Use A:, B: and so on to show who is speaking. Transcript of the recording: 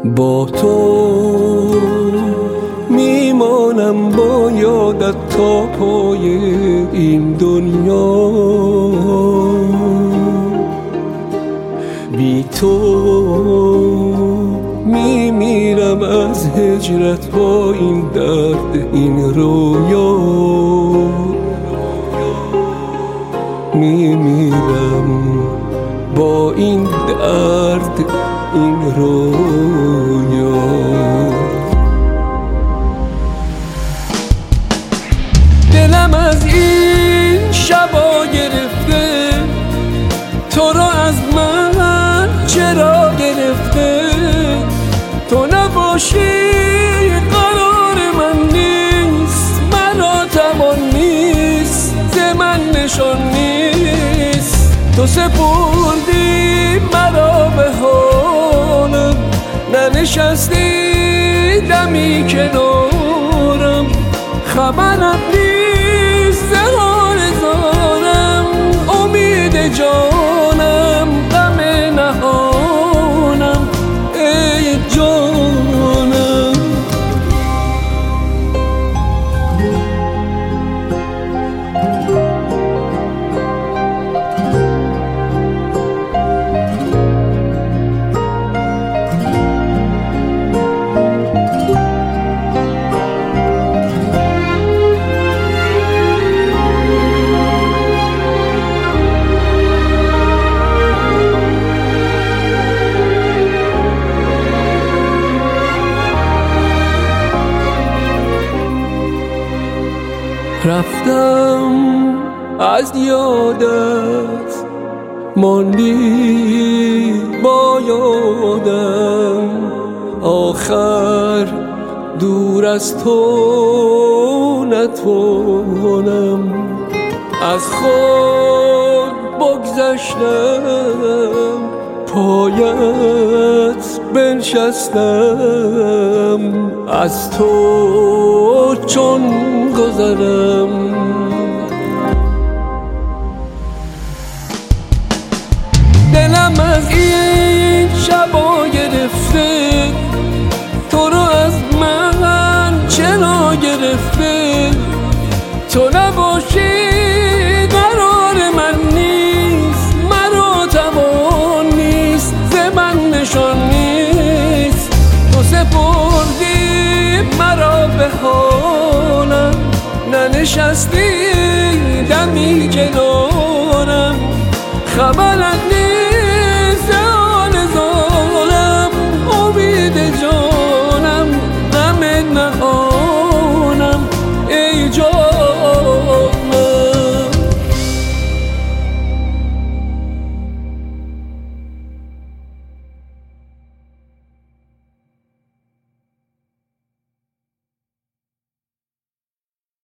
A: با تو میمانم با یادت تا پای این دنیا. بی تو میمیرم از هجرت با این درد این رویا. میمیرم با این درد این رویا. دلم از این شبا گرفته، تو رو از من چرا گرفته؟ تو نباشی قرار من نیست، مرا توان نیست، ز من نشان نیست. تو سپردی مرا به حالم، ننشستی دمی کنارم. خبرت نیست ز حال زارم، امید جانم غم نهانم ای جانم. رفتم از یادت، ماندی با یادم. آخر دور از تو نتوانم، از خود بگذشتم، پایت بنشستم. از تو چون گذرم، دلم از این شبا گرفته، تو رو از من چرا گرفته؟ تو نباشی قرار من نیست، مرا توان نیست، ز من نشان نیست. تو سپردی مرا به حالم، ننشستی دمی کنارم. خبرت